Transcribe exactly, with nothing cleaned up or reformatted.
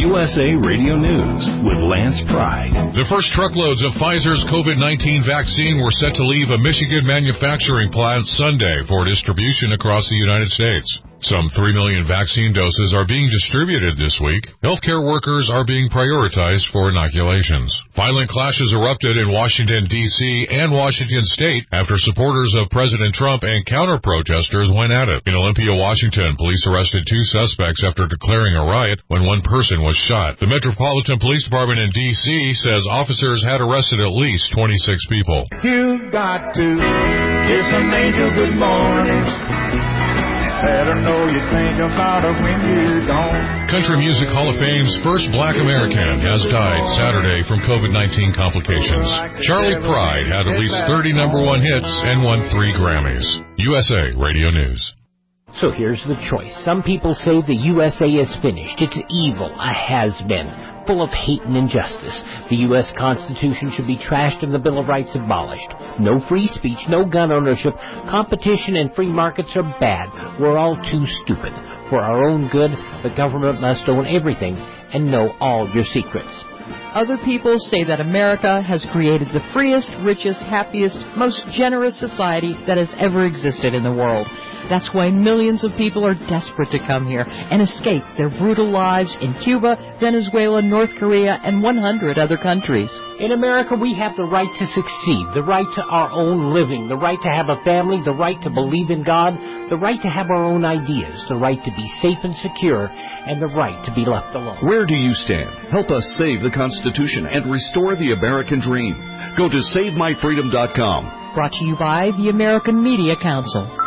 U S A Radio News with Lance Pride. The first truckloads of Pfizer's COVID nineteen vaccine were set to leave a Michigan manufacturing plant Sunday for distribution across the United States. Some three million vaccine doses are being distributed this week. Healthcare workers are being prioritized for inoculations. Violent clashes erupted in Washington, D C and Washington State after supporters of President Trump and counter-protesters went at it. In Olympia, Washington, police arrested two suspects after declaring a riot when one person was shot. The Metropolitan Police Department in D C says officers had arrested at least twenty-six people. You got to kiss an angel good morning. Better know you think about it when you don't. Country Music Hall of Fame's first black American has died Saturday from COVID nineteen complications. Charlie Pride had at least thirty number one hits and won three Grammys. U S A Radio News. So here's the choice. Some people say the U S A is finished. It's evil, a has-been, full of hate and injustice. The U S Constitution should be trashed and the Bill of Rights abolished. No free speech, no gun ownership. Competition and free markets are bad. We're all too stupid. For our own good, the government must own everything and know all your secrets. Other people say that America has created the freest, richest, happiest, most generous society that has ever existed in the world. That's why millions of people are desperate to come here and escape their brutal lives in Cuba, Venezuela, North Korea, and one hundred other countries. In America, we have the right to succeed, the right to our own living, the right to have a family, the right to believe in God, the right to have our own ideas, the right to be safe and secure, and the right to be left alone. Where do you stand? Help us save the Constitution and restore the American dream. Go to save my freedom dot com. Brought to you by the American Media Council.